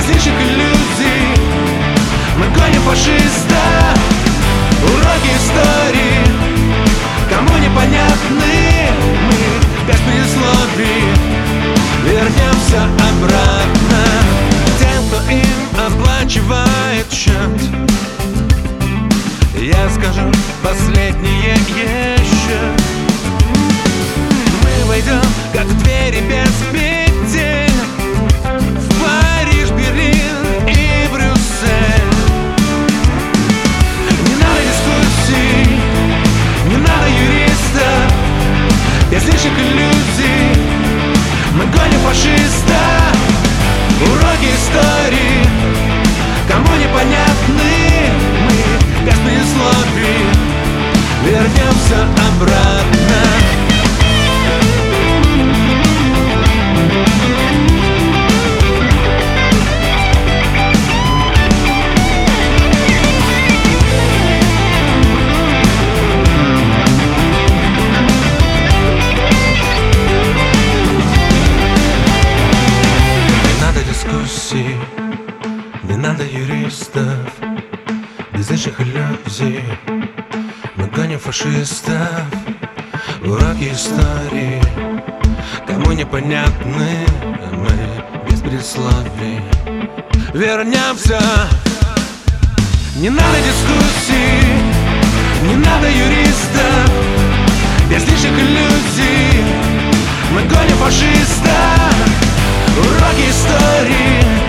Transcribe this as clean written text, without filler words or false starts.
без лишних иллюзий. Мы гоним фашиста. Уроки истории кому непонятны, мы без предисловий вернемся обратно тем, кто им оплачивает счет. Я скажу последнее еще. Мы войдем, как в двери без петель, в Париж, Берлин и Брюссель. Не надо дискуссий, не надо юриста, без лишних иллюзий. Мы гоним фашиста. Уроки истории кому непонятны, мы без предисловий вернемся обратно. Не надо юристов, без лишних иллюзий. Мы гоним фашистов. Уроки истории кому непонятны, мы без предисловий вернемся. Не надо дискуссий, не надо юристов, без лишних иллюзий. Мы гоним фашиста. Уроки истории